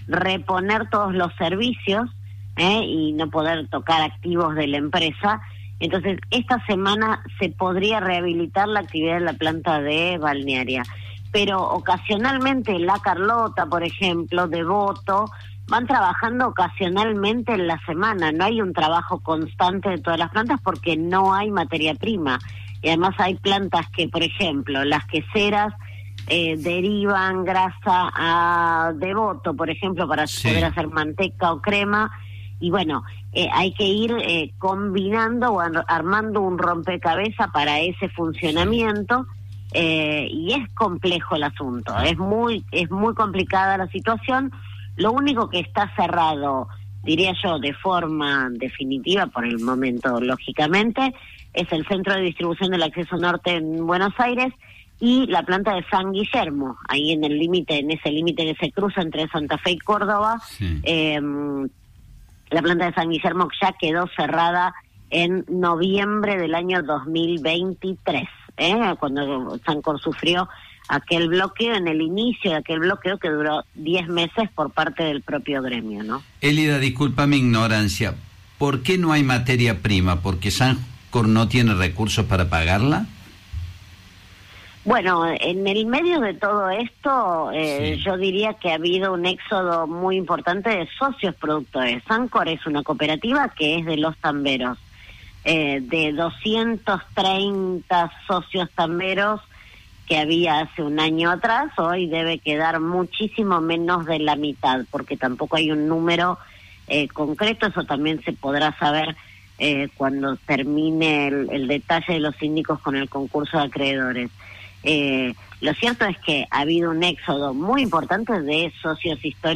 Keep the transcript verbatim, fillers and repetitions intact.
reponer todos los servicios ¿eh? y no poder tocar activos de la empresa. Entonces, esta semana se podría rehabilitar la actividad de la planta de Balnearia. Pero ocasionalmente La Carlota, por ejemplo, Devoto, van trabajando ocasionalmente en la semana. No hay un trabajo constante de todas las plantas porque no hay materia prima. Y además hay plantas que, por ejemplo, las queseras eh, derivan grasa a Devoto, por ejemplo, para sí. poder hacer manteca o crema. Y bueno, eh, hay que ir eh, combinando o ar- armando un rompecabezas para ese funcionamiento. Eh, y es complejo el asunto, es muy es muy complicada la situación. Lo único que está cerrado, diría yo, de forma definitiva por el momento, lógicamente, es el centro de distribución del acceso norte en Buenos Aires y la planta de San Guillermo, ahí en el límite, en ese límite que se cruza entre Santa Fe y Córdoba. Sí. Eh, la planta de San Guillermo ya quedó cerrada en noviembre del año dos mil veintitrés. ¿Eh? Cuando Sancor sufrió aquel bloqueo, en el inicio de aquel bloqueo que duró diez meses por parte del propio gremio, ¿no? Elida, disculpa mi ignorancia, ¿por qué no hay materia prima? ¿Porque Sancor no tiene recursos para pagarla? Bueno, en el medio de todo esto, eh, sí. yo diría que ha habido un éxodo muy importante de socios productores. Sancor es una cooperativa que es de los tamberos. Eh, de doscientos treinta socios tamberos que había hace un año atrás, hoy debe quedar muchísimo menos de la mitad, porque tampoco hay un número eh, concreto. Eso también se podrá saber eh, cuando termine el, el detalle de los síndicos con el concurso de acreedores. Eh, lo cierto es que ha habido un éxodo muy importante de socios históricos